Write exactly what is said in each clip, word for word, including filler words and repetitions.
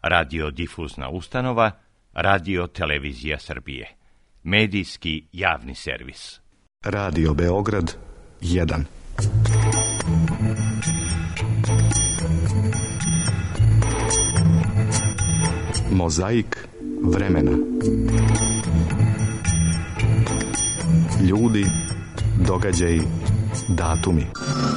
radiodifuzna ustanova, Radio Televizija Srbije, medijski javni servis. Radio Beograd jedan. Mozaik vremena. Ljudi, događaji, datumi.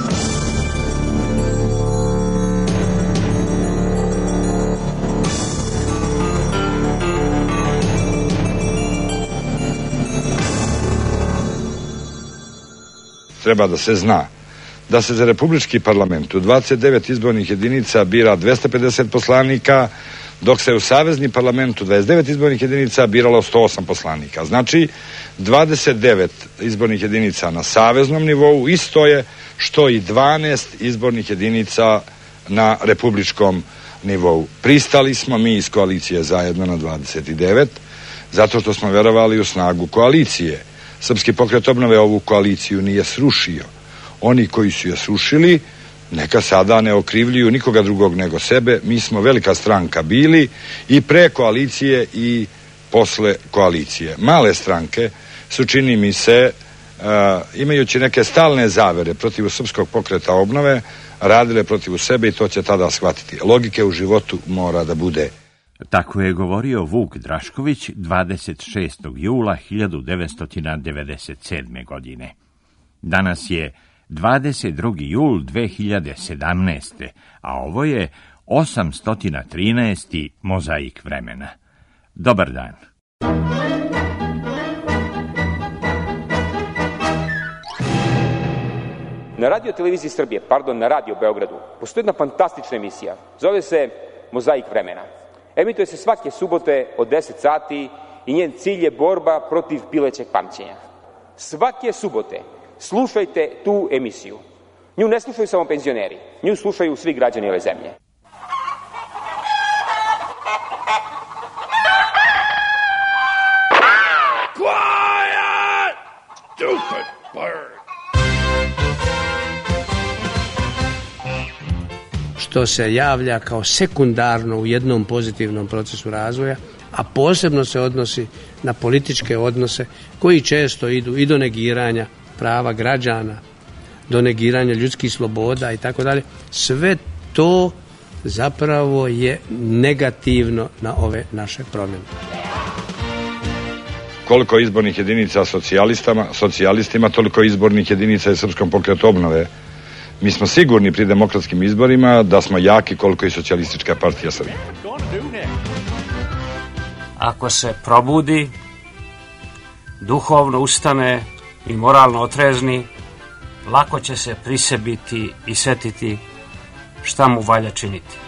Treba da se zna da se za Republički parlament u dvadeset devet izbornih jedinica bira dvesta pedeset poslanika, dok se u Savezni parlament u dvadeset devet izbornih jedinica biralo sto osam poslanika. Znači, dvadeset devet izbornih jedinica na saveznom nivou isto je što i dvanaest izbornih jedinica na republičkom nivou. Pristali smo mi iz koalicije zajedno na dvadeset devet, zato što smo verovali u snagu koalicije. Srpski pokret obnove ovu koaliciju nije srušio. Oni koji su je srušili, neka sada ne okrivljuju nikoga drugog nego sebe. Mi smo velika stranka bili i pre koalicije i posle koalicije. Male stranke su, čini mi se, uh, imajući neke stalne zavere protiv Srpskog pokreta obnove, radile protiv sebe i to će tada shvatiti. Logike u životu mora da bude. Tako je govorio Vuk Drašković dvadeset šestog jula hiljadu devetsto devedeset sedme. godine. Danas je dvadeset drugi jul dve hiljade sedamnaeste. a ovo je osamsto trinaesti Mozaik vremena. Dobar dan. Na Radio Televiziji Srbije, pardon, na Radio Beogradu, postoji jedna fantastična emisija. Zove se Mozaik vremena. Emituje se svake subote od deset sati i njen cilj je borba protiv pilećeg pamćenja. Svake subote slušajte tu emisiju. Nju ne slušaju samo penzioneri, nju slušaju svi građani ove zemlje. Quiet! Stupid bird! Što se javlja kao sekundarno u jednom pozitivnom procesu razvoja, a posebno se odnosi na političke odnose koji često idu i do negiranja prava građana, do negiranja ljudskih sloboda i tako dalje. Sve to zapravo je negativno na ove naše promjene. Koliko izbornih jedinica socijalistima, socijalistima, toliko izbornih jedinica je Srpskom pokretu obnove. Mi smo sigurni pri demokratskim izborima da smo jaki koliko i Socijalistička partija Srbije. Ako se probudi, duhovno ustane i moralno otrezni, lako će se prisebiti i setiti šta mu valja činiti.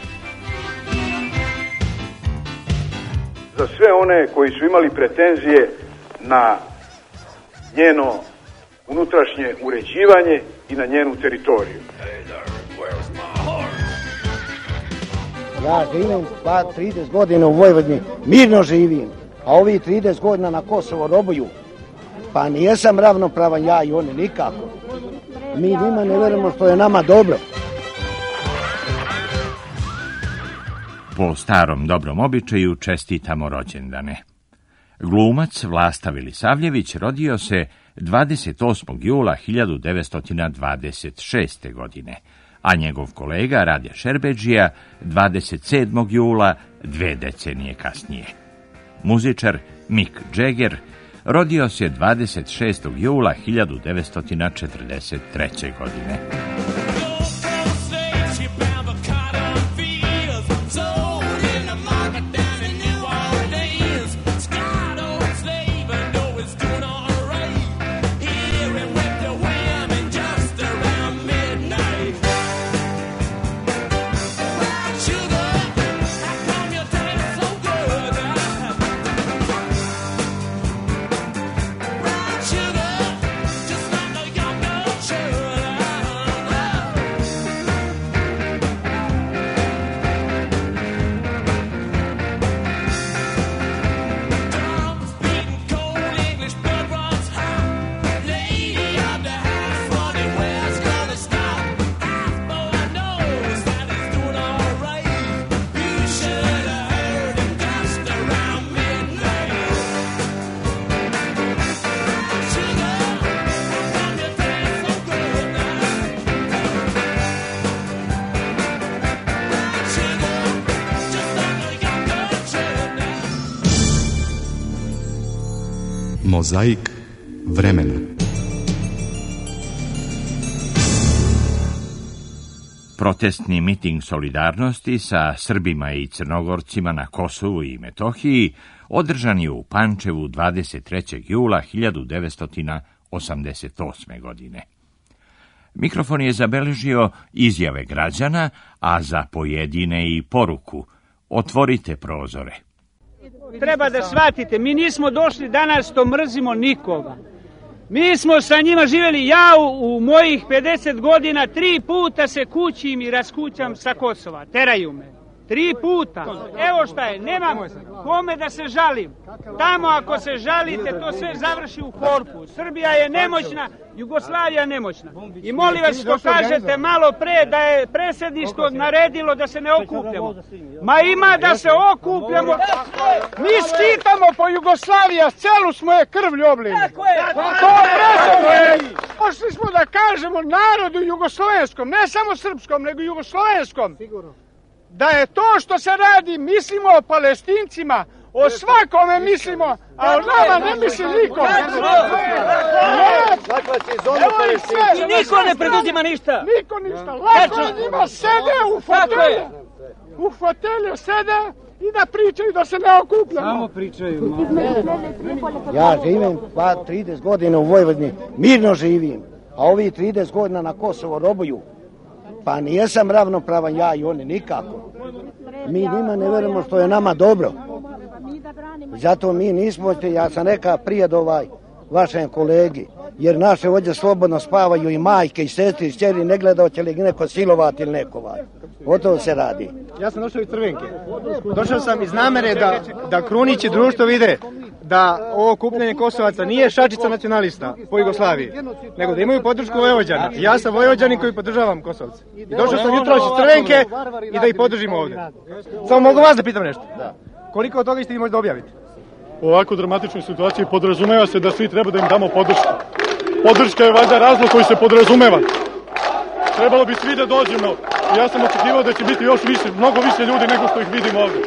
Za sve one koji su imali pretenzije na njeno unutrašnje uređivanje i na njenu teritoriju. Ja živim pa trideset godina u Vojvodini, mirno živim, a ovi trideset godina na Kosovo robuju. Pa nijesam ravnopravan ja i oni nikako. Mi njima ne verujemo što je nama dobro. Po starom dobrom običaju čestitamo rođendane. Glumac Vlasta Vilisavljević rodio se dvadeset osmog jula hiljadu devetsto dvadeset šeste. godine, a njegov kolega Rade Šerbedžija dvadeset sedmog jula dve decenije kasnije. Muzičar Mick Jagger rodio se dvadeset šestog jula hiljadu devetsto četrdeset treće. godine. Mozaik vremena. Protestni miting solidarnosti sa Srbima i Crnogorcima na Kosovu i Metohiji održan je u Pančevu dvadeset trećeg jula hiljadu devetsto osamdeset osme. godine. Mikrofon je zabeležio izjave građana, a za pojedine i poruku: otvorite prozore. Treba da shvatite, mi nismo došli danas to mrzimo nikoga. Mi smo sa njima živjeli, ja u, u mojih pedeset godina tri puta se kućim i raskućam sa Kosova, teraju me. Tri puta. Evo šta je, nemam kome da se žalim. Tamo ako se žalite, to sve završi u korpu. Srbija je nemoćna, Jugoslavija nemoćna. I molim vas što kažete malo pre da je predsjedništvo naredilo da se ne okupljamo. Ma ima da se okupljamo. Mi skitamo po Jugoslaviji, a celu smo je krvlju oblili. To je predsjedništvo. Pošli smo da kažemo narodu jugoslovenskom, ne samo srpskom, nego jugoslovenskom. Da je to što se radi, mislimo o Palestincima, o svakome mislimo, a o nama ne misli niko. I niko ne preduzima ništa. Niko ništa. Lako je njima sede u fotelju. U fotelju sede i da pričaju, da se ne okupljamo. Samo pričaju. Ja živim pa trideset godina u Vojvodini, mirno živim, a ovi trideset godina na Kosovo robuju. Pa nijesam ravnopravan ja i oni nikako. Mi njima ne verujemo što je nama dobro. Zato mi nismo, ja sam rekao prije do ovaj vašem kolegi, jer naše vođe slobodno spavaju i majke i sestri i šćeri, ne gleda hoće li neko silovati ili neko ovaj. O to se radi. Ja sam došao iz Crvenke. Došao sam iz namere da, da Krunić i društvo vide da ovo okupljanje Kosovaca nije šačica nacionalista po Jugoslaviji, nego da imaju podršku Vojvođana. Ja sam Vojvođanin koji podržavam Kosovce. I došao sam jutro iz Crvenke i da ih podržimo ovdje. Samo mogu vas da pitam nešto. Koliko od toga ste vi možda objaviti? U ovako dramatičnoj situaciji podrazumeva se da svi treba da im damo podršku. Podrška je valjda razlog koji se podrazumeva. Trebalo bi svi da dođemo. Ja sam očekivao da će biti još više, mnogo više ljudi nego što ih vidim ovdje.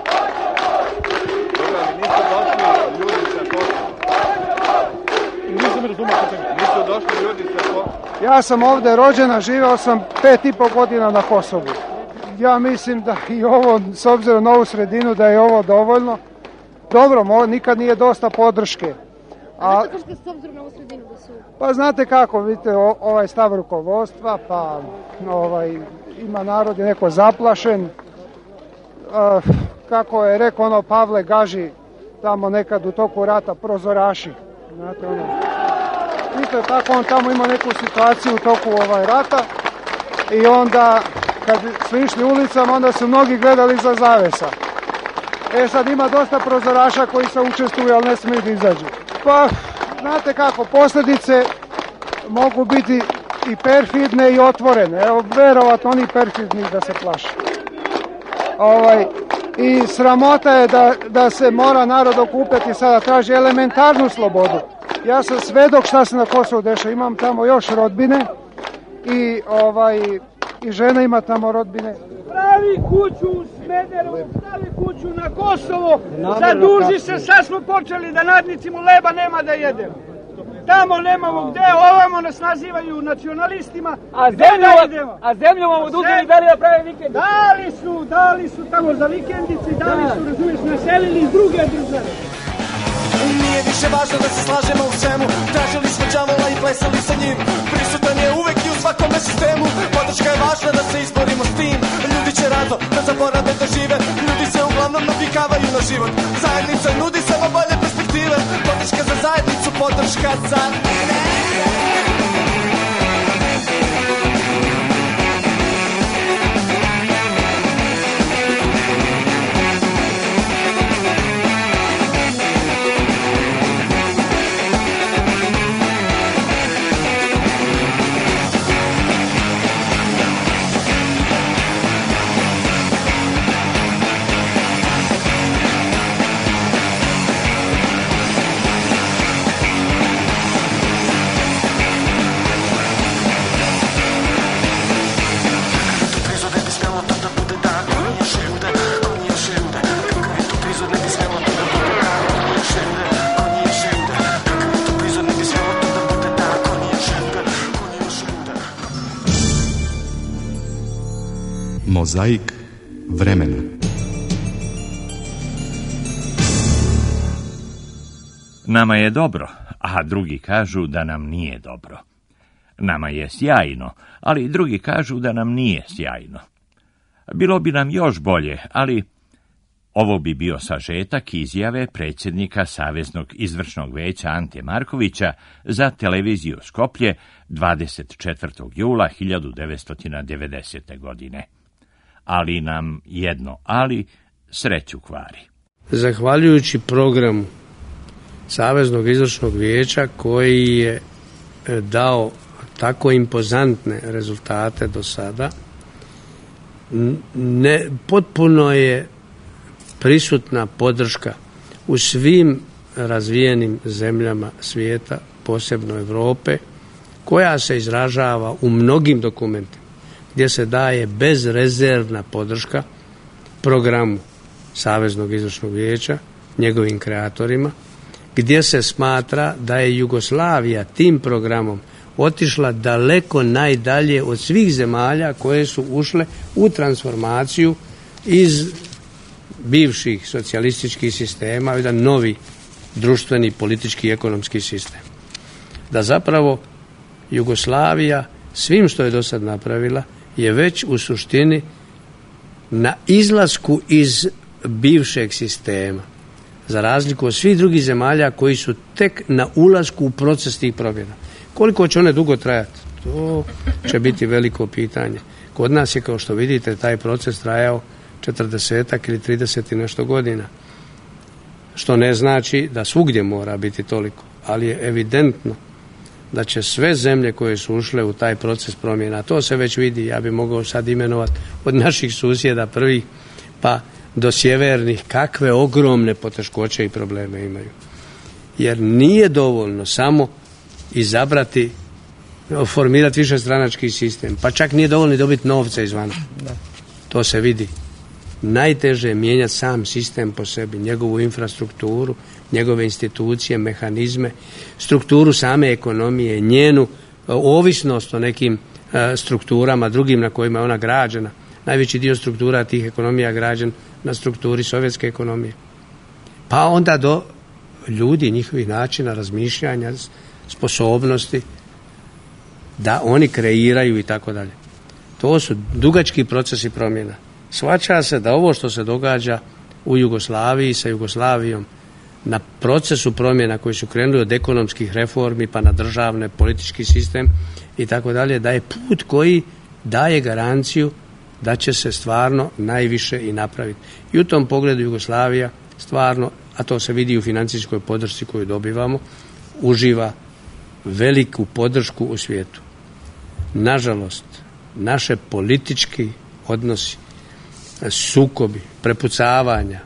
Nisam razumio pitanje. Nisu došli ljudi sa Kosova. Ja sam ovdje rođena, živeo sam pet i pol godina na Kosovu. Ja mislim da i ovo, s obzirom na ovu sredinu, da je ovo dovoljno. Dobro, nikad nije dosta podrške. A, s obzirom na ovu sredinu da su... Pa znate kako, vidite, o, ovaj stav rukovodstva, pa ovaj, ima narod je neko zaplašen. A, kako je rekao ono Pavle Gaži, tamo nekad u toku rata prozoraši. Znate, ono, isto tako on tamo ima neku situaciju u toku ovaj rata i onda kad su išli ulicama, onda su mnogi gledali za zavesa. E sad ima dosta prozoraša koji se učestvuju, ali ne smiju da izađu. Pa, znate kako, posljedice mogu biti i perfidne i otvorene. Evo, verovatno oni perfidni da se plaše. Ovaj, I sramota je da, da se mora narod okupiti sada, traži elementarnu slobodu. Ja sam svedok šta se na Kosovu dešava, imam tamo još rodbine i ovaj i žena ima tamo rodbine. Pravi kuću u Smederevu, pravi kuću na Kosovo, zaduži se, sad smo počeli da nadnicimo, leba nema da jedemo. Tamo nemamo gde, ovamo nas nazivaju nacionalistima, a zemlju, a zemlju vam oduzeli, dali da prave vikendice? Dali su, dali su tamo za vikendice, dali su, razumiješ, naselili iz druge države. Nije više važno da se slažemo u svemu, tražili smo đavola i plesali sa njim. Prisutan je uvek i u svakome sistemu, podrška je važna da se izborimo s tim. Ljudi će rado da zaborave da žive, ljudi se uglavnom navikavaju na život. Zajednica nudi samo bolje perspektive, podrška za zajednicu, podrška za mene. Mozaik vremena. Nama je dobro, a drugi kažu da nam nije dobro. Nama je sjajno, ali drugi kažu da nam nije sjajno. Bilo bi nam još bolje, ali ovo bi bio sažetak izjave predsjednika Saveznog izvršnog veća Ante Markovića za televiziju Skoplje dvadeset četvrtog jula hiljadu devetsto devedesete. godine. Ali nam jedno ali sreću kvari. Zahvaljujući programu Saveznog izvršnog vijeća koji je dao tako impozantne rezultate do sada, ne, potpuno je prisutna podrška u svim razvijenim zemljama svijeta, posebno Europe, koja se izražava u mnogim dokumentima, gdje se daje bezrezervna podrška programu Saveznog izvršnog vijeća, njegovim kreatorima, gdje se smatra da je Jugoslavija tim programom otišla daleko najdalje od svih zemalja koje su ušle u transformaciju iz bivših socijalističkih sistema u jedan novi društveni, politički i ekonomski sistem. Da zapravo Jugoslavija svim što je do sad napravila je već u suštini na izlasku iz bivšeg sistema, za razliku od svih drugih zemalja koji su tek na ulasku u proces tih promjena. Koliko će one dugo trajati? To će biti veliko pitanje. Kod nas je, kao što vidite, taj proces trajao četrdesetak ili trideset i nešto godina. Što ne znači da svugdje mora biti toliko, ali je evidentno da će sve zemlje koje su ušle u taj proces promjena, to se već vidi, ja bi mogao sad imenovati od naših susjeda prvih pa do sjevernih, kakve ogromne poteškoće i probleme imaju. Jer nije dovoljno samo izabrati, formirati višestranački sistem, pa čak nije dovoljno dobiti novce izvana. To se vidi. Najteže je mijenjati sam sistem po sebi, njegovu infrastrukturu, njegove institucije, mehanizme, strukturu same ekonomije, njenu ovisnost o nekim strukturama drugim na kojima je ona građena. Najveći dio struktura tih ekonomija građen na strukturi sovjetske ekonomije. Pa onda do ljudi, njihovih načina razmišljanja, sposobnosti da oni kreiraju i tako dalje. To su dugački procesi promjena. Shvaća se da ovo što se događa u Jugoslaviji sa Jugoslavijom na procesu promjena koji su krenuli od ekonomskih reformi pa na državne, politički sistem i tako dalje, da je put koji daje garanciju da će se stvarno najviše i napraviti. I u tom pogledu Jugoslavija stvarno, a to se vidi u financijskoj podršci koju dobivamo, uživa veliku podršku u svijetu. Nažalost, naše politički odnosi, sukobi, prepucavanja,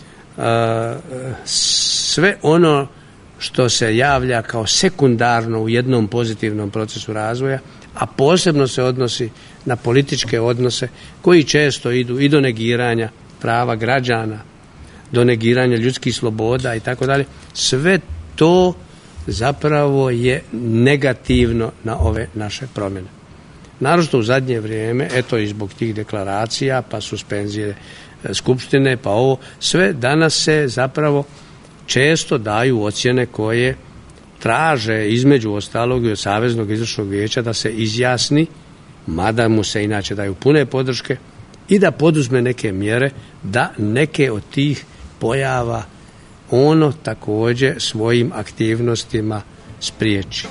sve ono što se javlja kao sekundarno u jednom pozitivnom procesu razvoja, a posebno se odnosi na političke odnose koji često idu i do negiranja prava građana, do negiranja ljudskih sloboda i tako dalje. Sve to zapravo je negativno na ove naše promjene. Naročito u zadnje vrijeme, eto i zbog tih deklaracija, pa suspenzije skupštine, pa ovo, sve danas se zapravo često daju ocjene koje traže između ostalog i od Saveznog izvršnog vijeća da se izjasni, mada mu se inače daju pune podrške, i da poduzme neke mjere da neke od tih pojava ono također svojim aktivnostima spriječi.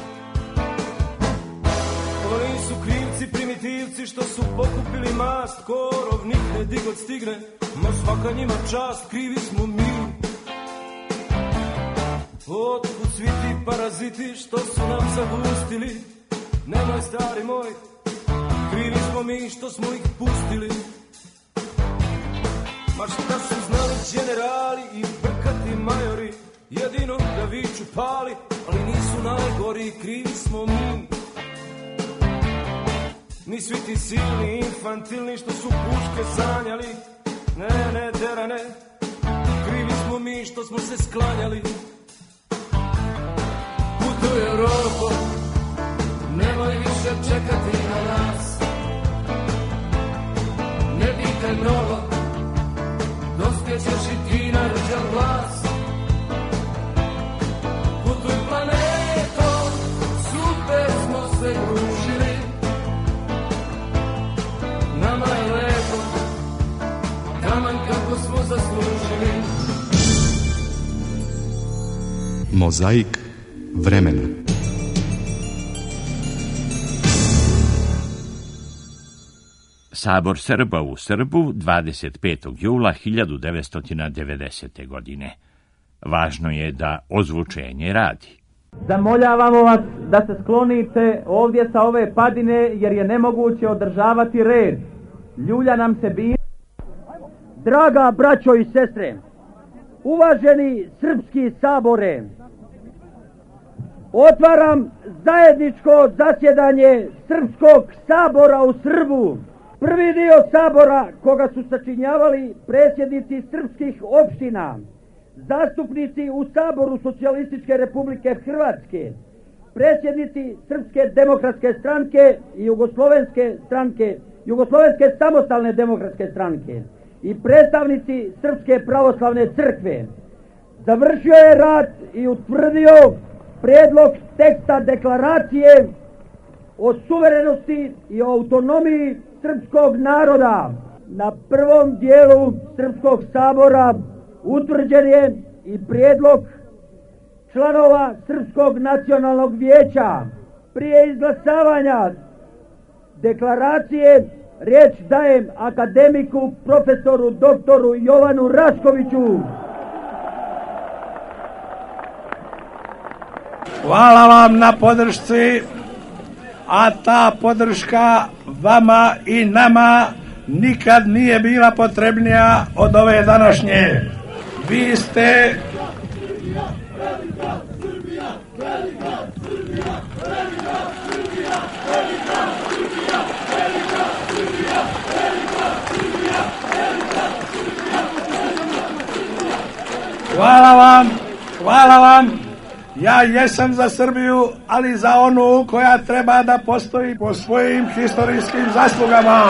Oni su krivci, primitivci što su pokupili mast, korov nikne digod stigne, ma svaka njima čast, krivi smo mi. Otkud svi ti paraziti što su nam zagustili, nemoj stari moj, krivi smo mi što smo ih pustili. Ma šta su znali generali i brkati majori, jedino da viču pali, ali nisu najgori, krivi smo mi. Ni svi ti silni, infantilni što su puške sanjali, ne, ne, dera, ne, krivi smo mi što smo se sklanjali. Putuj Europo, nemoj više čekati na nas, ne bi čitaj mnogo, dospjećeš i ti na rđav glas. Putuj planetom, super smo se družili, nama je lepo, taman kako smo zaslužili. Mozaik vremena. Sabor Srba u Srbu dvadeset petog jula hiljadu devetsto devedesete. godine. Važno je da ozvučenje radi. Zamoljavamo vas da se sklonite ovdje sa ove padine jer je nemoguće održavati red. Ljulja nam se bije. Draga braćo i sestre, uvaženi srpski sabore, otvaram zajedničko zasjedanje Srpskog sabora u Srbu. Prvi dio sabora koga su sačinjavali predsjednici srpskih opština, zastupnici u Saboru Socijalističke Republike Hrvatske, predsjednici Srpske demokratske stranke i Jugoslovenske stranke, Jugoslovenske samostalne demokratske stranke i predstavnici Srpske pravoslavne crkve. Završio je rad i utvrdio prijedlog teksta deklaracije o suverenosti i autonomiji srpskog naroda. Na prvom dijelu Srpskog sabora utvrđen je i prijedlog članova Srpskog nacionalnog vijeća. Prije izglasavanja deklaracije riječ dajem akademiku profesoru doktoru Jovanu Raškoviću. Hvala vam na podršci, a ta podrška vama i nama nikad nije bila potrebnija od ove današnje. Vi ste Hvala vam, hvala vam. Ja jesam za Srbiju, ali za onu koja treba da postoji po svojim historijskim zaslugama.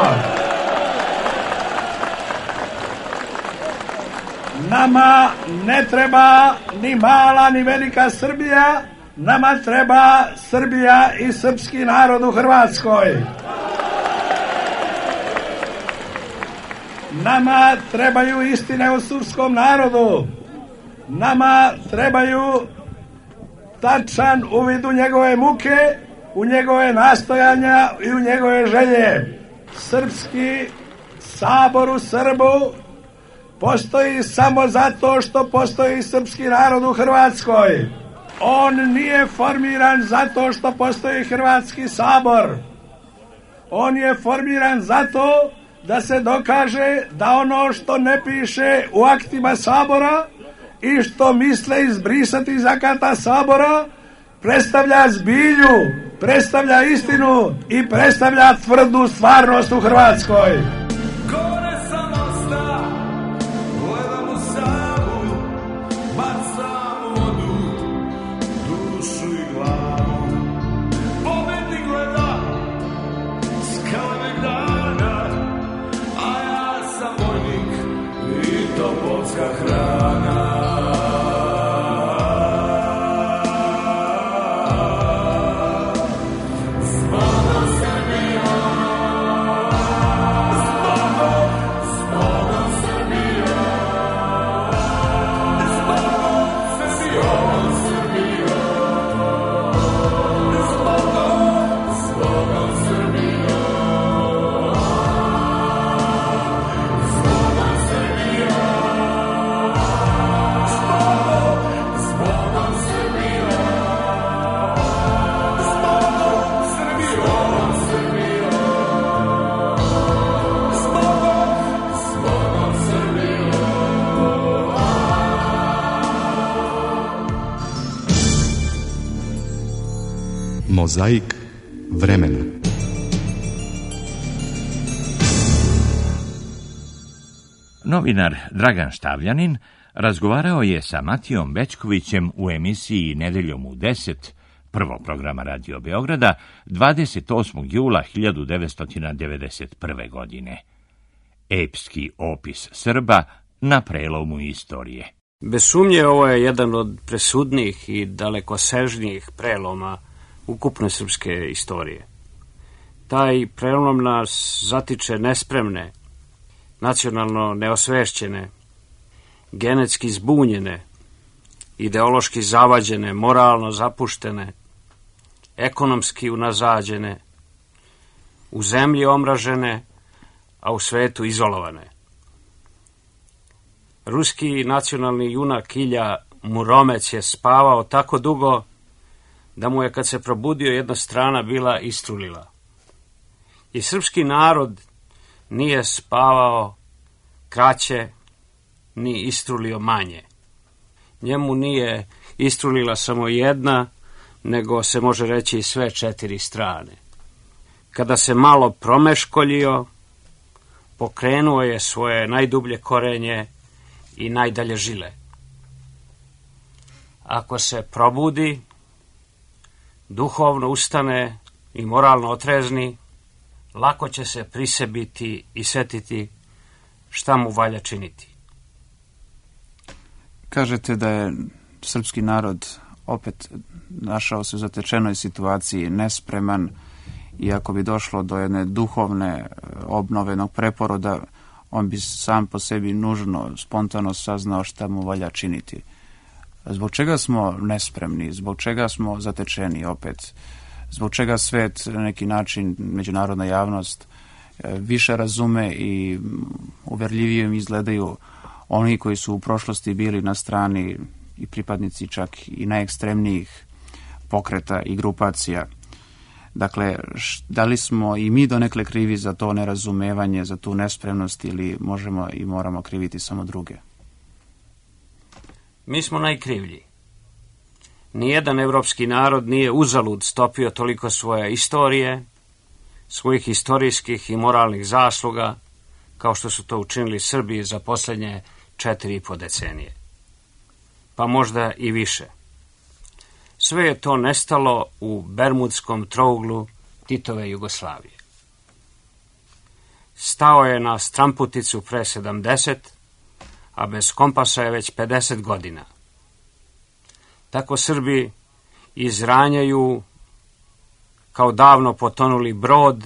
Nama ne treba ni mala ni velika Srbija, nama treba Srbija i srpski narod u Hrvatskoj. Nama trebaju istine o srpskom narodu. Nama trebaju tačan uvid u njegove muke, u njegove nastojanja i u njegove želje. Srpski sabor u Srbu postoji samo zato što postoji srpski narod u Hrvatskoj. On nije formiran zato što postoji Hrvatski sabor. On je formiran zato da se dokaže da ono što ne piše u aktima sabora i što misle izbrisati iz akata sabora predstavlja zbilju, predstavlja istinu i predstavlja tvrdu stvarnost u Hrvatskoj. Mozaik vremena. Novinar Dragan Štavljanin razgovarao je sa Matijom Bećkovićem u emisiji Nedeljom u deset prvog programa Radio Beograda dvadeset osmog jula hiljadu devetsto devedeset prve. godine. epski opis Srba na prelomu istorije. Bez sumnje ovo je jedan od presudnijih i dalekosežnijih preloma ukupne srpske istorije. Taj prelom nas zatiče nespremne, nacionalno neosvešćene, genetski zbunjene, ideološki zavađene, moralno zapuštene, ekonomski unazađene, u zemlji omražene, a u svetu izolovane. Ruski nacionalni junak Ilja Muromec je spavao tako dugo da mu je kad se probudio jedna strana bila istrulila. I srpski narod nije spavao kraće ni istrulio manje. Njemu nije istrulila samo jedna, nego se može reći sve četiri strane. Kada se malo promeškoljio, pokrenuo je svoje najdublje korenje i najdalje žile. Ako se probudi, duhovno ustane i moralno otrezni, lako će se prisebiti i setiti šta mu valja činiti. Kažete da je srpski narod opet našao se u zatečenoj situaciji, nespreman, i ako bi došlo do jedne duhovne obnovenog preporoda, on bi sam po sebi nužno, spontano saznao šta mu valja činiti. Zbog čega smo nespremni, zbog čega smo zatečeni opet, zbog čega svet, na neki način, međunarodna javnost, više razume i uverljivije izgledaju oni koji su u prošlosti bili na strani i pripadnici čak i najekstremnijih pokreta i grupacija. Dakle, da li smo i mi donekle krivi za to nerazumevanje, za tu nespremnost, ili možemo i moramo kriviti samo druge? Mi smo najkrivlji. Nijedan evropski narod nije uzalud stopio toliko svoje istorije, svojih istorijskih i moralnih zasluga, kao što su to učinili Srbi za posljednje četiri i po decenije. Pa možda i više. Sve je to nestalo u Bermudskom trouglu Titove Jugoslavije. Stao je na stramputicu pre sedamdeset, a bez kompasa je već pedeset godina. Tako Srbi izranjaju kao davno potonuli brod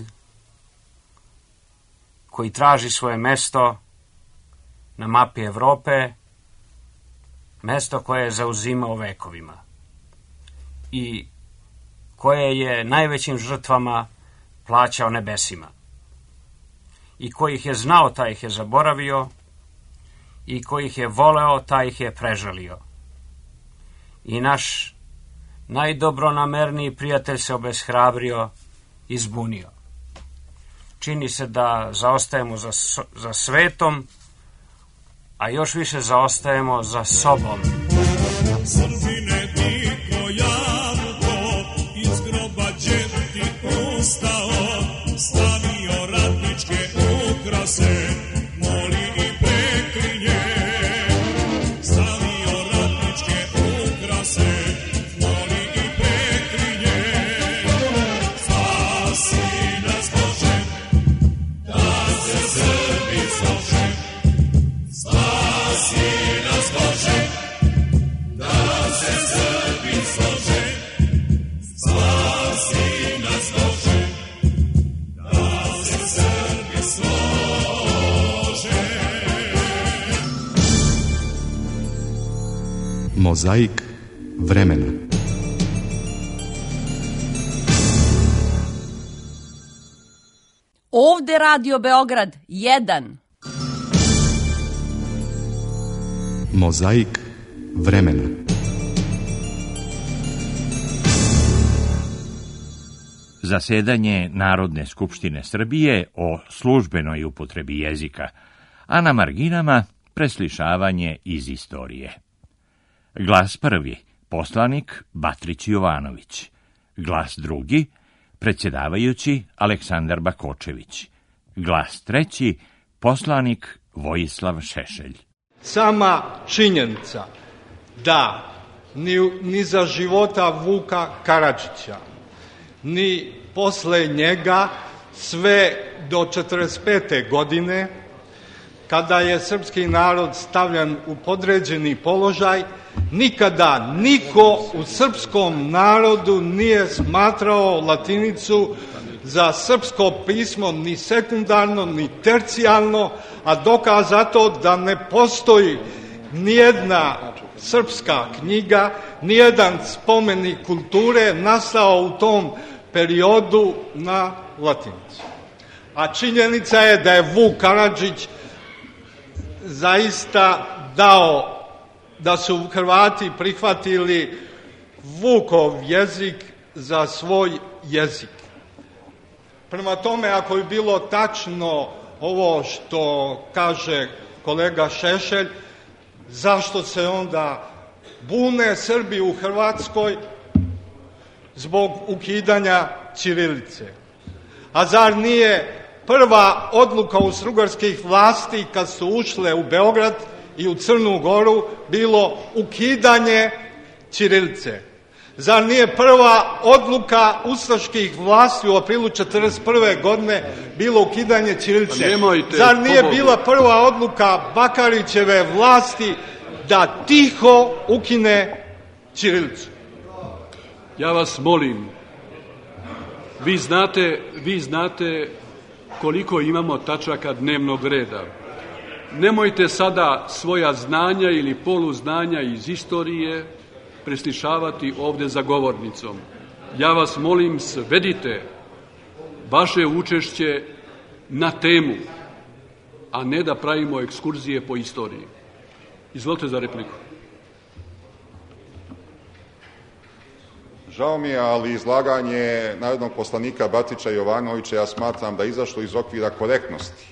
koji traži svoje mesto na mapi Evrope, mesto koje je zauzimao vekovima i koje je najvećim žrtvama plaćao nebesima. I koji ih je znao, taj ih je zaboravio, i koji ih je voleo, taj ih je prežalio. I naš najdobronamerniji prijatelj se obeshrabrio i zbunio. Čini se da zaostajemo za, za svetom, a još više zaostajemo za sobom. Srbine, ti ko jabuko, iz groba džep ti ustao, stavio ratničke ukrase, moli i pekrinje. Stavio ratničke ukrase, moli i pekrinje. Spasi nas Bože, da se Srbi slože. Spasi nas Bože, da se Srbi slože. Spasi nas Bože, da se Srbi slože. Mozaik vremena. Ovde Radio Beograd jedan. Mozaik vremena. Zasedanje Narodne skupštine Srbije o službenoj upotrebi jezika, a na marginama preslišavanje iz istorije. Glas prvi, poslanik Batrić Jovanović. Glas drugi, predsjedavajući Aleksandar Bakočević. Glas treći, poslanik Vojislav Šešelj. Sama činjenica da ni, ni za života Vuka Karadžića, ni posle njega sve do četrdeset pete godine kada je srpski narod stavljen u podređeni položaj, nikada niko u srpskom narodu nije smatrao latinicu za srpsko pismo ni sekundarno, ni tercijalno, a dokaz za to da ne postoji nijedna srpska knjiga, nijedan spomenik kulture nastao u tom periodu na latinici. A činjenica je da je Vuk Karadžić zaista dao, da su Hrvati prihvatili Vukov jezik za svoj jezik. Prema tome, ako je bilo tačno ovo što kaže kolega Šešelj, zašto se onda bune Srbi u Hrvatskoj zbog ukidanja ćirilice? A zar nije prva odluka austrougarskih vlasti kad su ušle u Beograd i u Crnu Goru bilo ukidanje ćirilice? Zar nije prva odluka ustaških vlasti u aprilu četrdeset prve godine bilo ukidanje ćirilice? Zar nije bila prva odluka Bakarićeve vlasti da tiho ukine ćirilicu? Ja vas molim, vi znate, vi znate koliko imamo tačaka dnevnog reda. Nemojte sada svoja znanja ili poluznanja iz istorije preslišavati ovde za govornicom. Ja vas molim, svedite vaše učešće na temu, a ne da pravimo ekskurzije po istoriji. Izvolite za repliku. Žao mi je, ali izlaganje narodnog poslanika Batića Jovanovića ja smatram da je izašlo iz okvira korektnosti.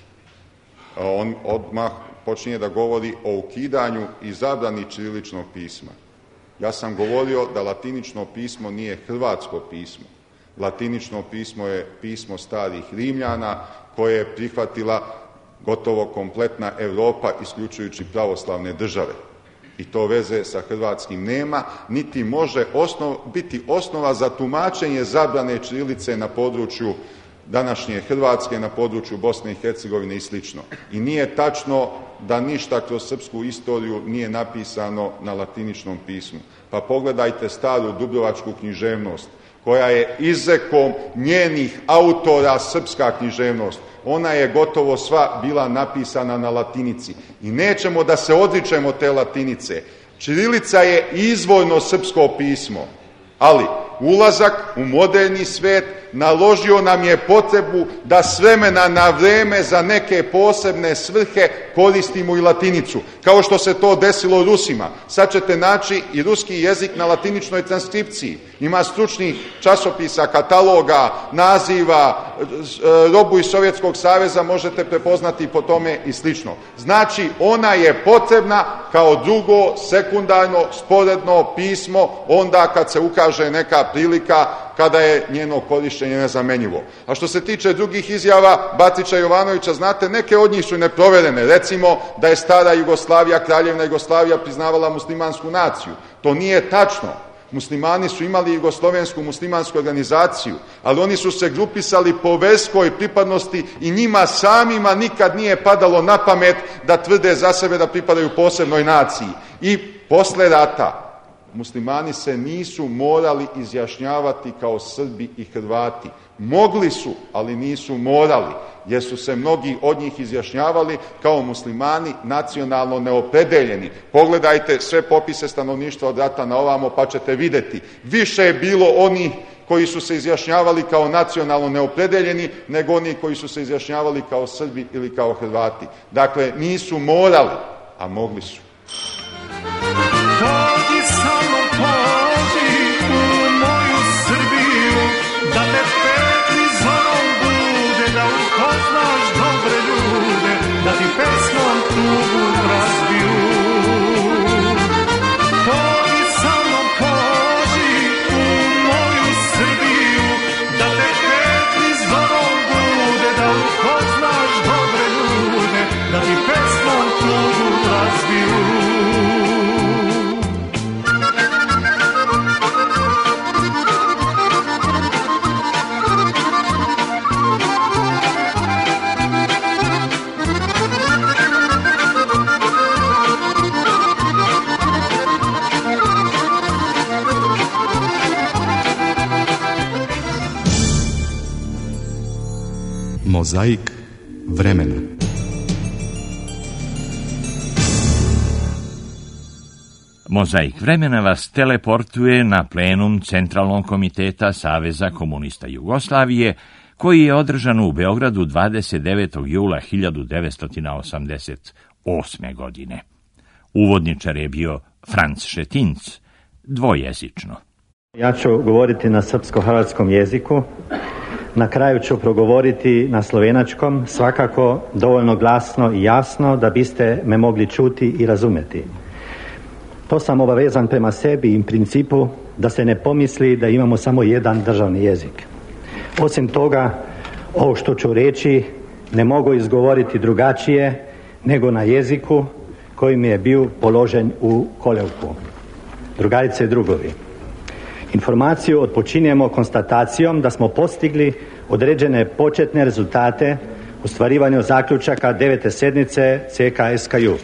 On odmah počinje da govori o ukidanju i zabrani ćiriličnog pisma. Ja sam govorio da latinično pismo nije hrvatsko pismo. Latinično pismo je pismo starih Rimljana koje je prihvatila gotovo kompletna Evropa, isključujući pravoslavne države. I to veze sa hrvatskim nema, niti može osnov, biti osnova za tumačenje zabrane ćirilice na području današnje Hrvatske, na području Bosne i Hercegovine i slično. I nije tačno da ništa kroz srpsku istoriju nije napisano na latiničnom pismu. Pa pogledajte staru dubrovačku književnost, koja je izrekom njenih autora srpska književnost. Ona je gotovo sva bila napisana na latinici. I nećemo da se odričemo te latinice. Ćirilica je izvorno srpsko pismo, ali ulazak u moderni svet naložio nam je potrebu da s vremena na vreme za neke posebne svrhe koristimo i latinicu, kao što se to desilo Rusima. Sad ćete naći i ruski jezik na latiničnoj transkripciji. Ima stručnih časopisa, kataloga, naziva, robu iz Sovjetskog saveza možete prepoznati po tome i slično. Znači, ona je potrebna kao drugo, sekundarno, sporedno pismo, onda kad se ukaže neka prilika kada je njeno korišćenje nezamenjivo. A što se tiče drugih izjava Batića Jovanovića, znate, neke od njih su neproverene. Recimo da je stara Jugoslavija, Kraljevna Jugoslavija, priznavala muslimansku naciju. To nije tačno. Muslimani su imali jugoslovensku muslimansku organizaciju, ali oni su se grupisali po verskoj pripadnosti i njima samima nikad nije padalo na pamet da tvrde za sebe da pripadaju posebnoj naciji. I posle rata muslimani se nisu morali izjašnjavati kao Srbi i Hrvati. Mogli su, ali nisu morali, jer su se mnogi od njih izjašnjavali kao muslimani nacionalno neopredeljeni. Pogledajte sve popise stanovništva od rata na ovamo, pa ćete videti. Više je bilo onih koji su se izjašnjavali kao nacionalno neopredeljeni, nego oni koji su se izjašnjavali kao Srbi ili kao Hrvati. Dakle, nisu morali, a mogli su. Dođi samo pođi u moju Srbiju, da te petli zorom bude, da upoznaš dobre ljude, da ti pesmom tugu razbiju. Dođi samo pođi u moju Srbiju, da te petli zorom bude, da upoznaš dobre ljude, da ti pesmom tugu razbiju. Mozaik vremena. Mozaik vremena vas teleportuje na plenum Centralnog komiteta Saveza komunista Jugoslavije, koji je održan u Beogradu dvadeset devetog jula hiljadu devetsto osamdeset osme. godine. Uvodničar je bio Franc Šetinc, dvojezično. Ja ću govoriti na srpsko-hrvatskom jeziku, na kraju ću progovoriti na slovenačkom, svakako dovoljno glasno i jasno da biste me mogli čuti i razumjeti. To sam obavezan prema sebi i principu da se ne pomisli da imamo samo jedan državni jezik. Osim toga, ovo što ću reći ne mogu izgovoriti drugačije nego na jeziku koji mi je bio položen u kolevku. Drugarice i drugovi, informaciju odpočinjemo konstatacijom da smo postigli određene početne rezultate u stvarivanju zaključaka devete sednice C K S K J.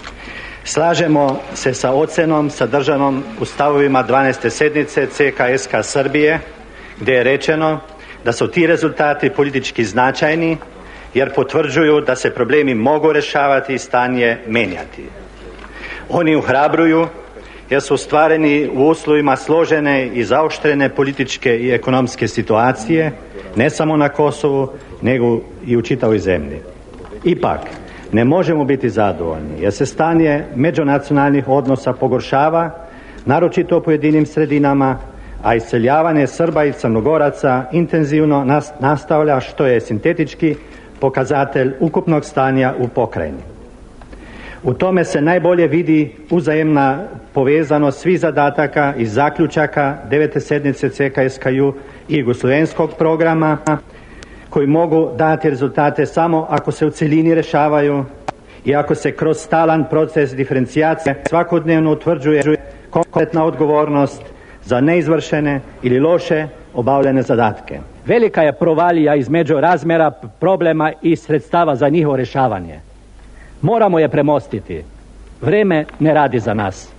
Slažemo se sa ocenom sadržanom u stavovima dvanaeste sednice C K S K Srbije, gdje je rečeno da su ti rezultati politički značajni jer potvrđuju da se problemi mogu rješavati i stanje menjati. Oni uhrabruju jer su stvareni u uslovima složene i zaoštrene političke i ekonomske situacije, ne samo na Kosovu, nego i u čitavoj zemlji. Ipak, ne možemo biti zadovoljni jer se stanje međunacionalnih odnosa pogoršava, naročito u pojedinim sredinama, a iseljavanje Srba i Crnogoraca intenzivno nastavlja, što je sintetički pokazatelj ukupnog stanja u pokrajini. U tome se najbolje vidi uzajemna povezanost svih zadataka i zaključaka devete sednice C K S K J i jugoslovenskog programa, koji mogu dati rezultate samo ako se u cjelini rješavaju i ako se kroz stalan proces diferencijacije svakodnevno utvrđuje konkretna odgovornost za neizvršene ili loše obavljene zadatke. Velika je provalija između razmjera problema i sredstava za njihovo rješavanje. Moramo je premostiti. Vreme ne radi za nas.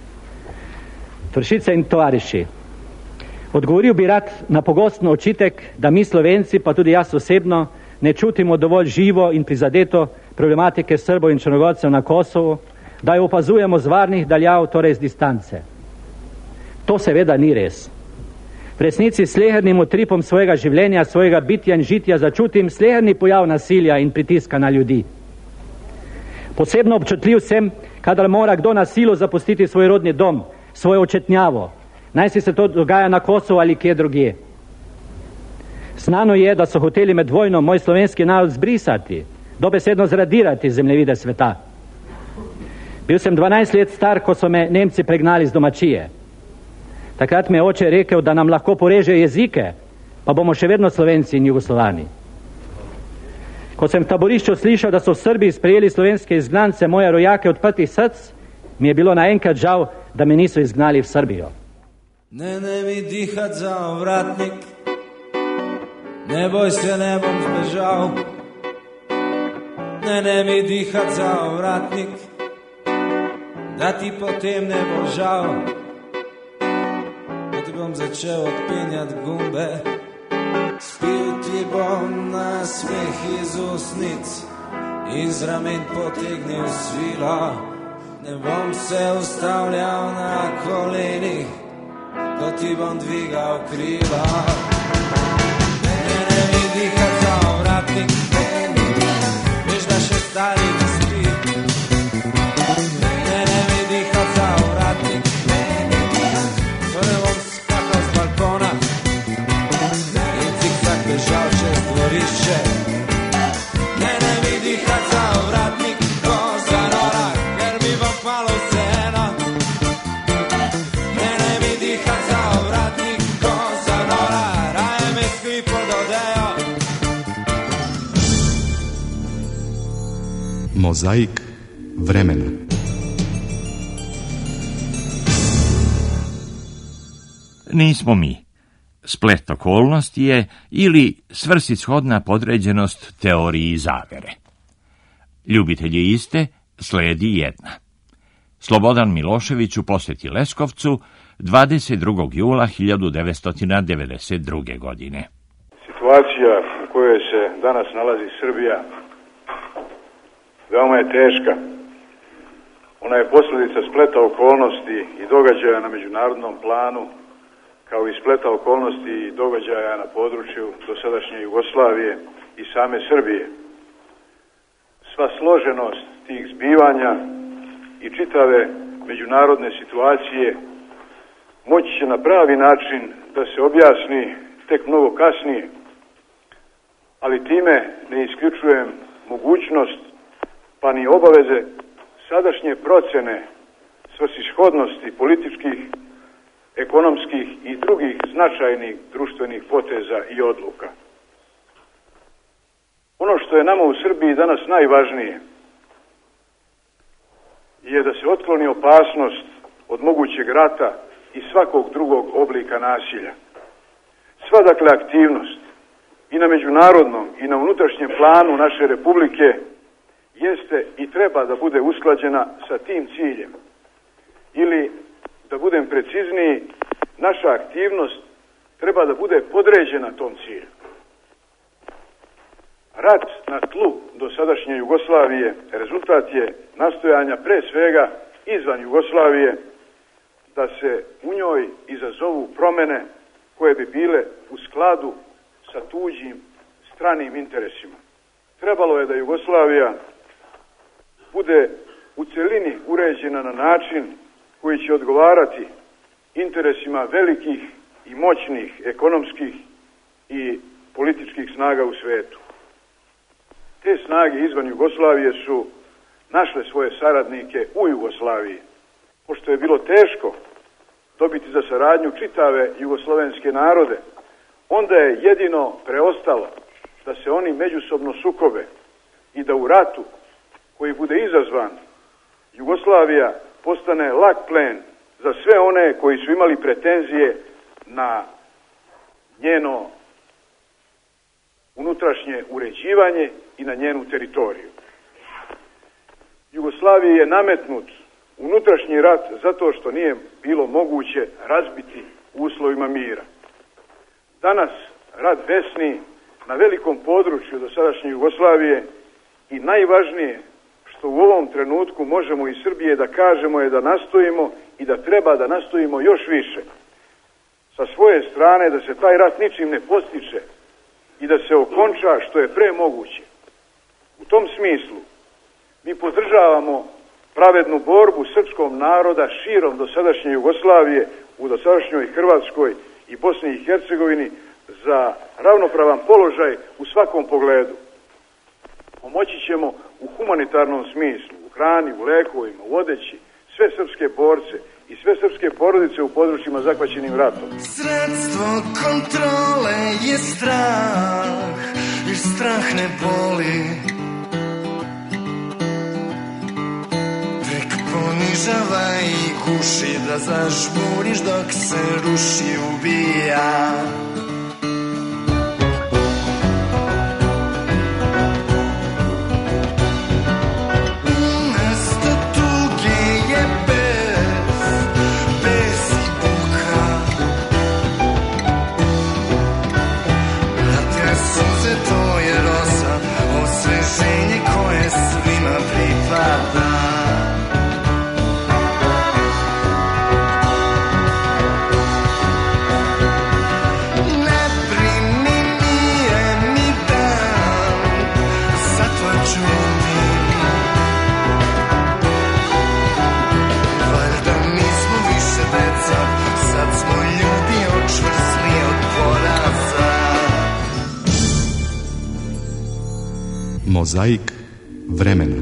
Tvršice in tovariši, odgovoril bi rad na pogostno očitek, da mi Slovenci, pa tudi jaz osebno, ne čutimo dovolj živo in prizadeto problematike Srbov in Črnogorcev na Kosovu, da jo opazujemo z varnih daljav, torej z distance. To seveda ni res. V resnici slehernim utripom svojega življenja, svojega bitja in žitja začutim sleherni pojav nasilja in pritiska na ljudi. Posebno občutljiv sem, kadar mora kdo na silo zapustiti svoj rodni dom, svojo očetnjavo, naj si se to dogaja na Kosovu ali kje drugje. Znano je, da so hoteli med vojno moj slovenski narod zbrisati, dobesedno zradirati zemljevide sveta. Bil sem dvanajst let star, ko so me Nemci pregnali z domačije. Takrat mi je oče rekel, da nam lahko poreže jezike, pa bomo še vedno Slovenci in Jugoslovani. Ko sem v taborišču slišal, da so v Srbiji sprejeli slovenske izgnance, moje rojake odprtih src, mi je bilo naenkrat žal, da me niso izgnali v Srbijo. Ne, ne mi dihat za ovratnik, ne boj se, ne bom zbežal. Ne, ne mi dihat za ovratnik, da ti potem ne bo žal. Da ti bom začel odpenjati gumbe, spil ti bom na smeh iz usnic, iz ramen potegnil svilo. Ne bom se ustavljal na kolenih, ko ti bom dvigal krila. Ne, ne, ne mi dihat za ovratnik, veš da še stari ne spi. Ne, ne mi dihat za ovratnik, ko ne bom skakal z balkona in cikcak bežal čez dvorišče. Ne, ne mi dihat za ovratnik, ko zanora, ker mi bom malo vseeno. Ne, ne mi dihat za ovratnik, ko zanora, raje me skri pod odejo. Mozaik vremena. Nismo mi. Splet okolnosti je ili svrsishodna podređenost teoriji zavere. Ljubitelji iste slijedi jedna. Slobodan Milošević u posjeti Leskovcu dvadeset drugog jula hiljadu devetsto devedeset druge. godine. situacija u kojoj se danas nalazi Srbija veoma je teška. Ona je posljedica spleta okolnosti i događaja na međunarodnom planu, kao i spleta okolnosti i događaja na području dosadašnje Jugoslavije i same Srbije. Sva složenost tih zbivanja i čitave međunarodne situacije moći će na pravi način da se objasni tek mnogo kasnije, ali time ne isključujem mogućnost pa ni obaveze sadašnje procene svrsishodnosti političkih, ekonomskih i drugih značajnih društvenih poteza i odluka. Ono što je nama u Srbiji danas najvažnije je da se otkloni opasnost od mogućeg rata i svakog drugog oblika nasilja. Sva dakle aktivnost i na međunarodnom i na unutrašnjem planu naše Republike jeste i treba da bude usklađena sa tim ciljem. Ili, da budem precizniji, naša aktivnost treba da bude podređena tom cilju. Rat na tlu do sadašnje Jugoslavije rezultat je nastojanja pre svega izvan Jugoslavije da se u njoj izazovu promene koje bi bile u skladu sa tuđim stranim interesima. Trebalo je da Jugoslavija bude u celini uređena na način koji će odgovarati interesima velikih i moćnih ekonomskih i političkih snaga u svetu. Te snage izvan Jugoslavije su našle svoje saradnike u Jugoslaviji. Pošto je bilo teško dobiti za saradnju čitave jugoslovenske narode, onda je jedino preostalo da se oni međusobno sukobe i da u ratu koji bude izazvan Jugoslavija postane lak plen za sve one koji su imali pretenzije na njeno unutrašnje uređivanje i na njenu teritoriju. Jugoslaviji je nametnut unutrašnji rat zato što nije bilo moguće razbiti u uslovima mira. Danas rat besni na velikom području dosadašnje Jugoslavije i najvažnije što u ovom trenutku možemo iz Srbije da kažemo je da nastojimo i da treba da nastojimo još više. Sa svoje strane da se taj rat ničim ne postiče i da se okonča što je pre moguće. U tom smislu mi podržavamo pravednu borbu srpskog naroda širom dosadašnje Jugoslavije, u dosadašnjoj Hrvatskoj i Bosni i Hercegovini za ravnopravan položaj u svakom pogledu. Pomoći ćemo u humanitarnom smislu, u hrani, u lekovima, u odeći, sve srpske borce i sve srpske porodice u područjima zahvaćenim ratom. Sredstvo kontrole je strah, jer strah ne boli. Tek ponižava i guši da zažmuriš dok se ruši ubija. Mozaik vremena.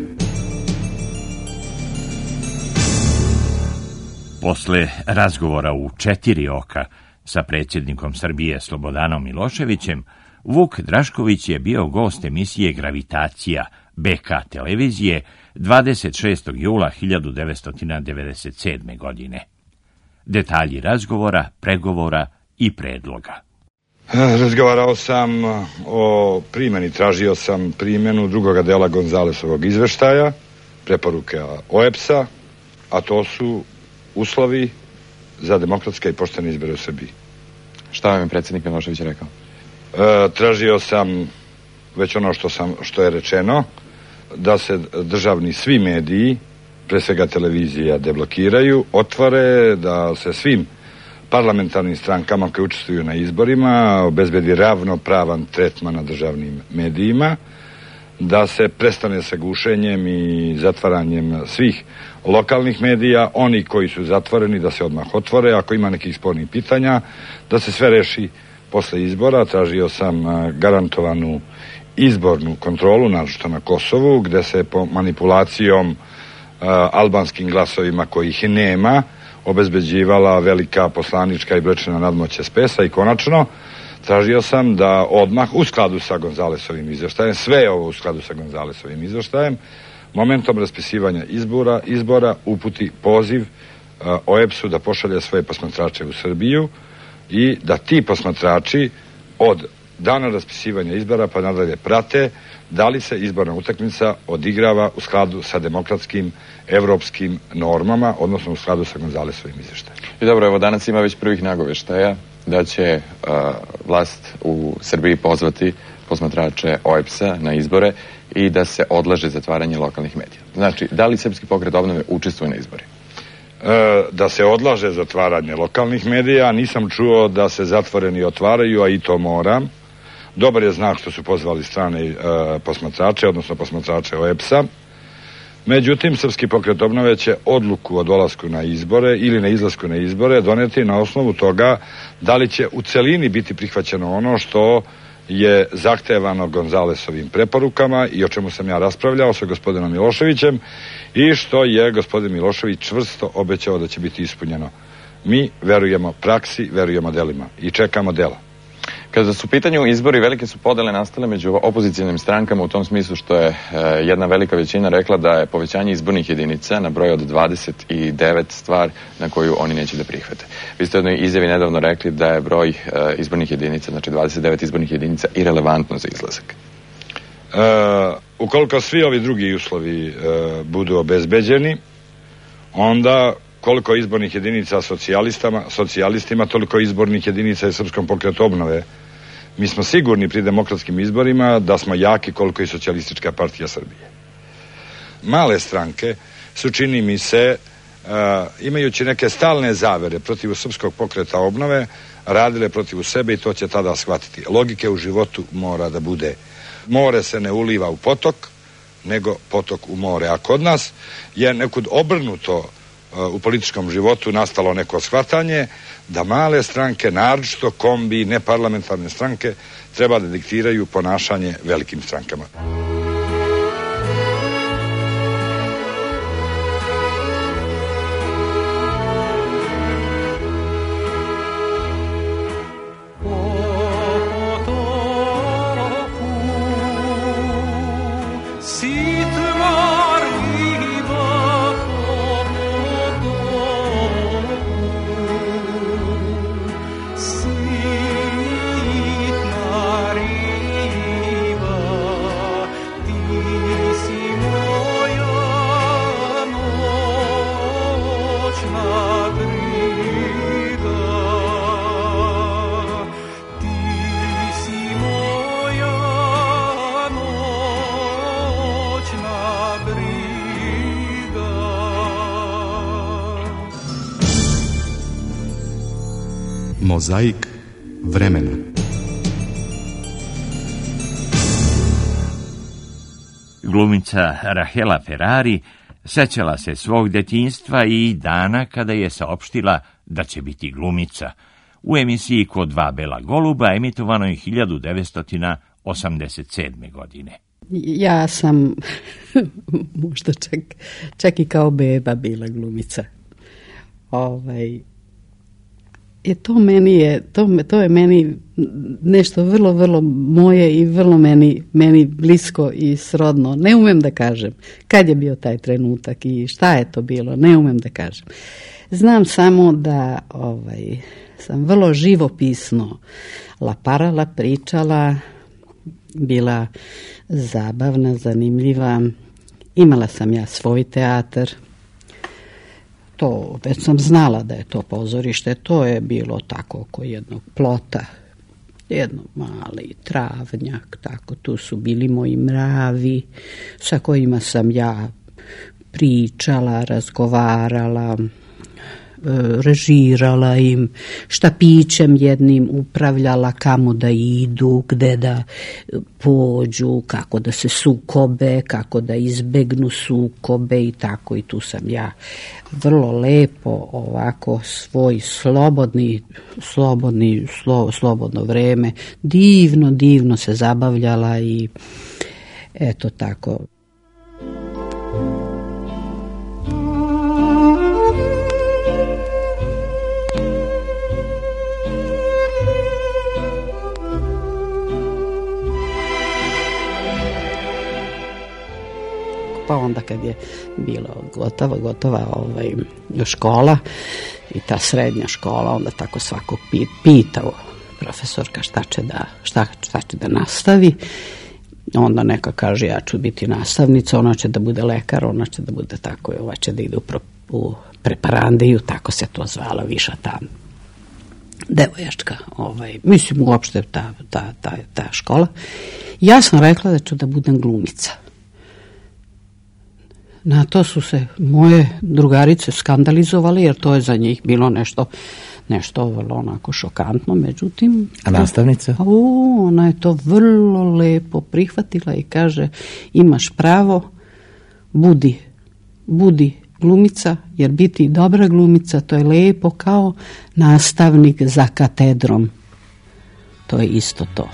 Posle razgovora u četiri oka sa predsjednikom Srbije Slobodanom Miloševićem, Vuk Drašković je bio gost emisije Gravitacija B K televizije dvadeset šestog jula hiljadu devetsto devedeset sedme. godine. Detalji razgovora, pregovora i predloga. Razgovarao sam o primjeni, tražio sam primjenu drugoga dela Gonzalesovog izveštaja, preporuke O E B S-a, a to su uslovi za demokratske i poštene izbore u Srbiji. Šta vam je predsjednik Milošević rekao? E, tražio sam već ono što, sam, što je rečeno, da se državni svi mediji, pre svega televizija, deblokiraju, otvore, da se svim parlamentarnim strankama koje učestvuju na izborima obezbedi ravnopravan tretman na državnim medijima, da se prestane sa gušenjem i zatvaranjem svih lokalnih medija, oni koji su zatvoreni da se odmah otvore, ako ima nekih spornih pitanja, da se sve reši posle izbora. Tražio sam garantovanu izbornu kontrolu, naročito na Kosovu, gde se po manipulacijom albanskim glasovima kojih nema obezbeđivala velika poslanička i brojčana nadmoć es pe es-a i konačno tražio sam da odmah u skladu sa Gonzalesovim izveštajem, sve je ovo u skladu sa Gonzalesovim izveštajem, momentom raspisivanja izbora, izbora uputi poziv uh, o e pe es-u da pošalje svoje posmatrače u Srbiju i da ti posmatrači od dana raspisivanja izbora pa nadalje prate da li se izborna utakmica odigrava u skladu sa demokratskim evropskim normama, odnosno u skladu sa Gonzalesovim izveštajem. I dobro, evo danas ima već prvih nagoveštaja da će uh, vlast u Srbiji pozvati posmatrače o e pe es-a na izbore i da se odlaže zatvaranje lokalnih medija. Znači, da li Srpski pokret obnove učestvuje na izbori? E, da se odlaže zatvaranje lokalnih medija, nisam čuo da se zatvoreni otvaraju, a i to moram. Dobar je znak što su pozvali strane e, posmatrače, odnosno posmatrače o e pe es-a. Međutim, Srpski pokret obnove će odluku o dolasku na izbore ili na izlasku na izbore doneti na osnovu toga da li će u celini biti prihvaćeno ono što je zahtevano Gonzalesovim preporukama i o čemu sam ja raspravljao sa gospodinom Miloševićem i što je gospodin Milošević čvrsto obećao da će biti ispunjeno. Mi verujemo praksi, verujemo delima i čekamo dela. Kada su u pitanju izbori, velike su podele nastale među opozicijalnim strankama u tom smislu što je e, jedna velika većina rekla da je povećanje izbornih jedinica na broj od dvadeset devet stvar na koju oni neće da prihvate. Vi ste u jednoj izjavi nedavno rekli da je broj e, izbornih jedinica, znači dvadeset devet izbornih jedinica, irelevantno za izlazak. E, ukoliko svi ovi drugi uslovi e, budu obezbeđeni, onda koliko izbornih jedinica socijalistama, socijalistima, toliko izbornih jedinica i Srpskom pokretu obnove. Mi smo sigurni pri demokratskim izborima da smo jaki koliko i Socijalistička partija Srbije. Male stranke su, čini mi se, uh, imajući neke stalne zavere protiv Srpskog pokreta obnove, radile protiv sebe i to će tada shvatiti. Logike u životu mora da bude. More se ne uliva u potok, nego potok u more. A kod nas je nekud obrnuto u političkom životu nastalo neko shvatanje da male stranke, naročito kombi, neparlamentarne stranke, treba da diktiraju ponašanje velikim strankama. Mozaik vremena. Glumica Rahela Ferrari sećala se svog detinjstva i dana kada je saopštila da će biti glumica u emisiji Kod dva bela goluba emitovanoj hiljadu devetsto osamdeset sedme. godine. Ja sam možda čak, čak i kao beba bila glumica. Ovaj... I to meni je, to, to je meni nešto vrlo, vrlo moje i vrlo meni, meni blisko i srodno. Ne umem da kažem kad je bio taj trenutak i šta je to bilo, ne umem da kažem. Znam samo da ovaj, sam vrlo živopisno laparala, pričala, bila zabavna, zanimljiva. Imala sam ja svoj teatar. To, već sam znala da je to pozorište, to je bilo tako oko jednog plota. jedno mali travnjak, tako, tu su bili moji mravi sa kojima sam ja pričala, razgovarala, režirala im, štapićem jednim upravljala kamo da idu, gde da pođu, kako da se sukobe, kako da izbegnu sukobe i tako, i tu sam ja vrlo lepo ovako svoj slobodni, slobodni, slo, slobodno vreme, divno, divno se zabavljala i eto tako. Pa onda kad je bilo gotova, gotova ovaj, škola i ta srednja škola, onda tako svako pitao profesorka šta će da, šta, šta će da nastavi. Onda neka kaže ja ću biti nastavnica, ona će da bude lekar, ona će da bude tako, ova će da ide u, pro, u preparandiju, tako se to zvala viša ta devojačka, ovaj, mislim uopšte ta, ta, ta, ta škola. Ja sam rekla da ću da budem glumica. Na to su se moje drugarice skandalizovali, jer to je za njih bilo nešto, nešto vrlo onako šokantno, međutim... A nastavnica? O, ona je to vrlo lepo prihvatila i kaže, imaš pravo, budi, budi glumica, jer biti dobra glumica, to je lepo kao nastavnik za katedrom. To je isto to.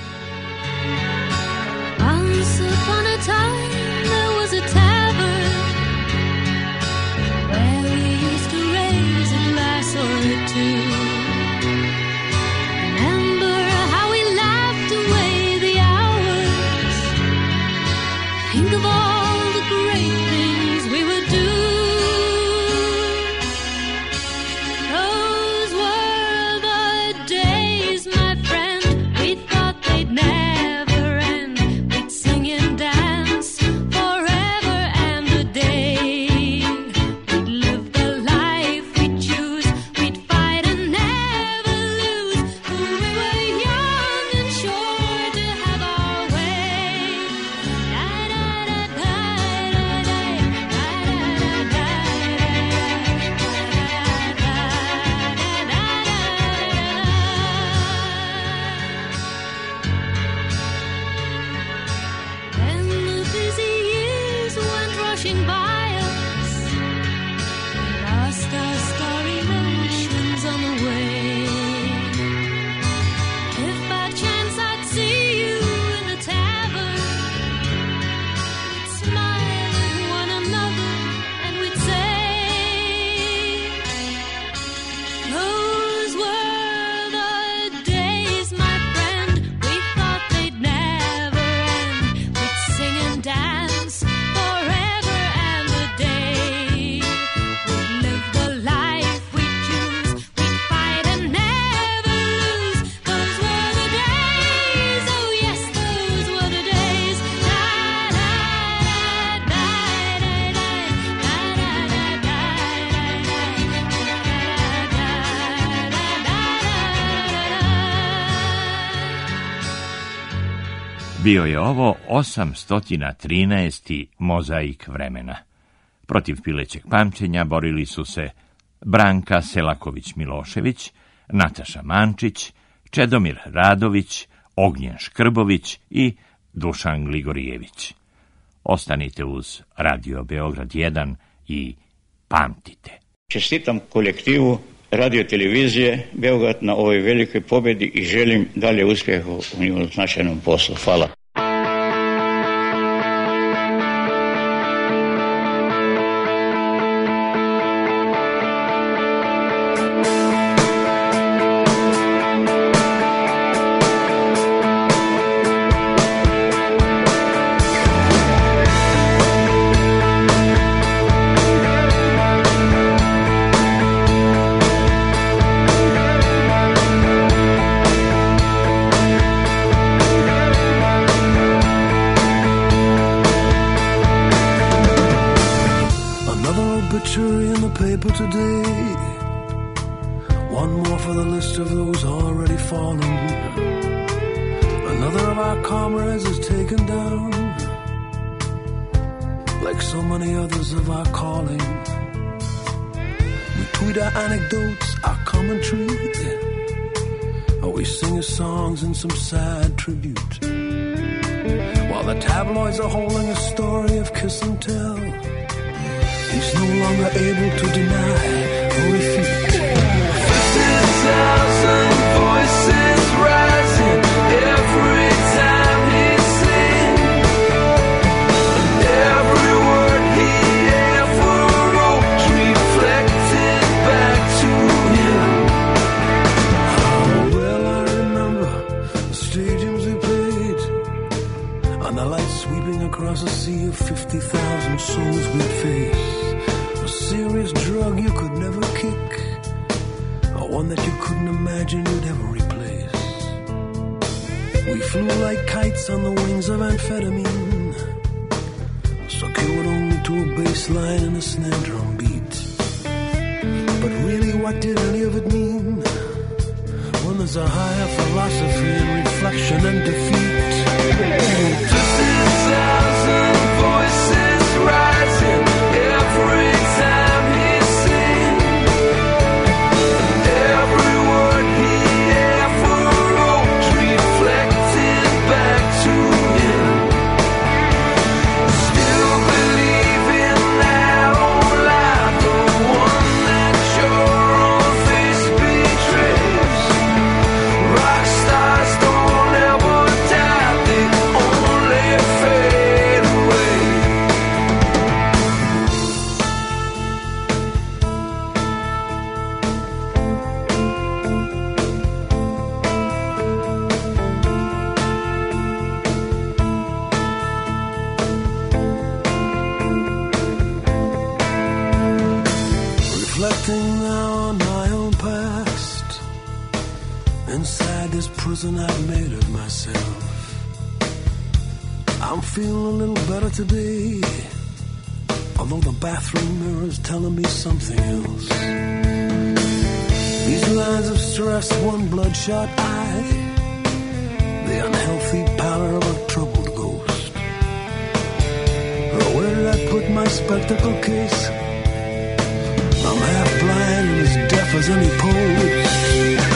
Bio je ovo osamsto trinaesti mozaik vremena. Protiv pilećeg pamćenja borili su se Branka Selaković-Milošević, Nataša Mančić, Čedomir Radović, Ognjen Škrbović i Dušan Gligorijević. Ostanite uz Radio Beograd jedan i pamtite. Čestitam kolektivu Radio televizije Beograd na ovoj velikoj pobjedi i želim dalje uspjeha u njihovom značajnom poslu. Hvala. One more for the list of those already fallen. Another of our comrades is taken down, like so many others of our calling. We tweet our anecdotes, our commentary, or we sing his songs in some sad tribute. While the tabloids are holding a story of kiss and tell, he's no longer able to deny or refute. Fifty thousand voices rising every time he sings, and every word he ever wrote reflected back to him. Oh, well, I remember the stadiums we played, and the lights sweeping across a sea of fifty thousand souls we'd face. A serious drug you could never kick, or one that you couldn't imagine you'd ever replace. We flew like kites on the wings of amphetamine, secured only to a bass line and a snare drum beat. But really, what did any of it mean when there's a higher philosophy in reflection and defeat? Fifty thousand voices rising every time he sings, and every word he ever wrote reflected back to him. Still believing that old lie, the one that your own face betrays. Rock stars don't ever die, they only fade away. Reflecting now on my own past, inside this prison I've made of myself, I'm feeling a little better today, although the bathroom mirror's telling me something else. These lines of stress, one bloodshot eye, the unhealthy pallor of a troubled ghost. Oh, where did I put my spectacle case? I'm half blind and as deaf as any post.